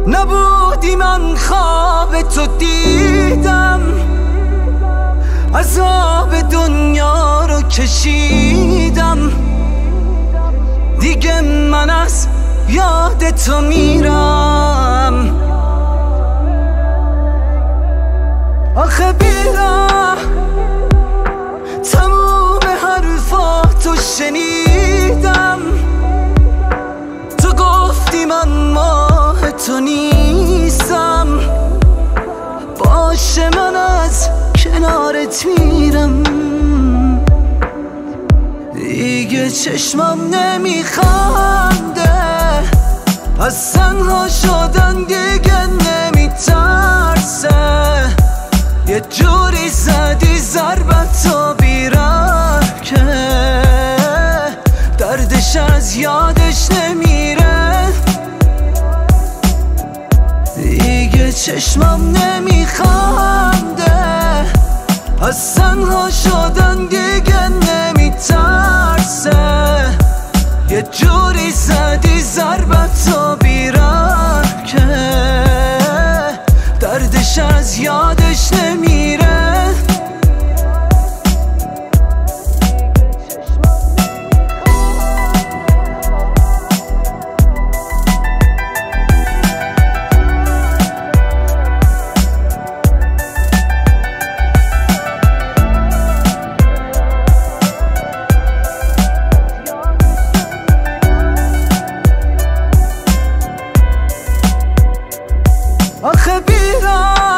نبودی من خواب تو دیدم، عذاب دنیا رو کشیدم، دیگه من از یاد تو میرم. آخه بیرم تموم حرفاتو شنیدم، تو گفتی من ماه تو نیستم، باشه من از کنارت میرم. دیگه چشمم نمیخنده، از تنها شدن دیگه نمیترسه، یه جوری زدی ضربتو بیرم که دردش از یادش نمیره. دیگه چشمم نمیخنده، از تنها شدن دیگه نمیترسه، یه جوری زدی ضربتو بیرم که دردش از یادش نمیره. آخه بیرم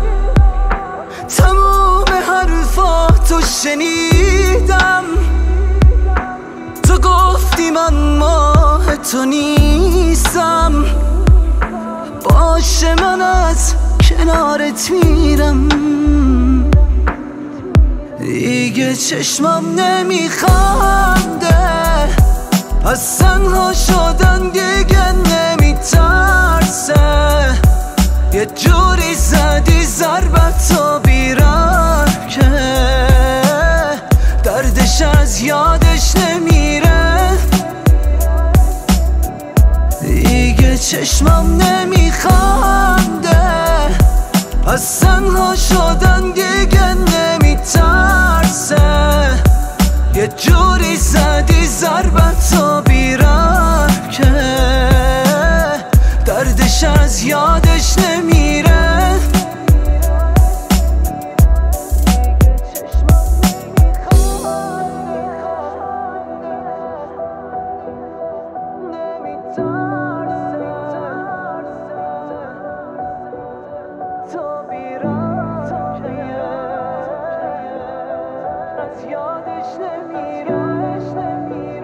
تموم حرفاتو شنیدم، تو گفتی من ماه تو نیستم، باشه من از کنارت میرم. دیگه چشمم نمیخنده، از تنها شدن دیگه نمیترسه، یه جوری زدی ضربتو بیرم که دردش از یادش نمیره. دیگه چشمم نمیخنده، از تنها شدن دیگه نمیترسه، یه جوری زدی ضربتو بیرم که دردش از یادش نمیره. یادش نمیره.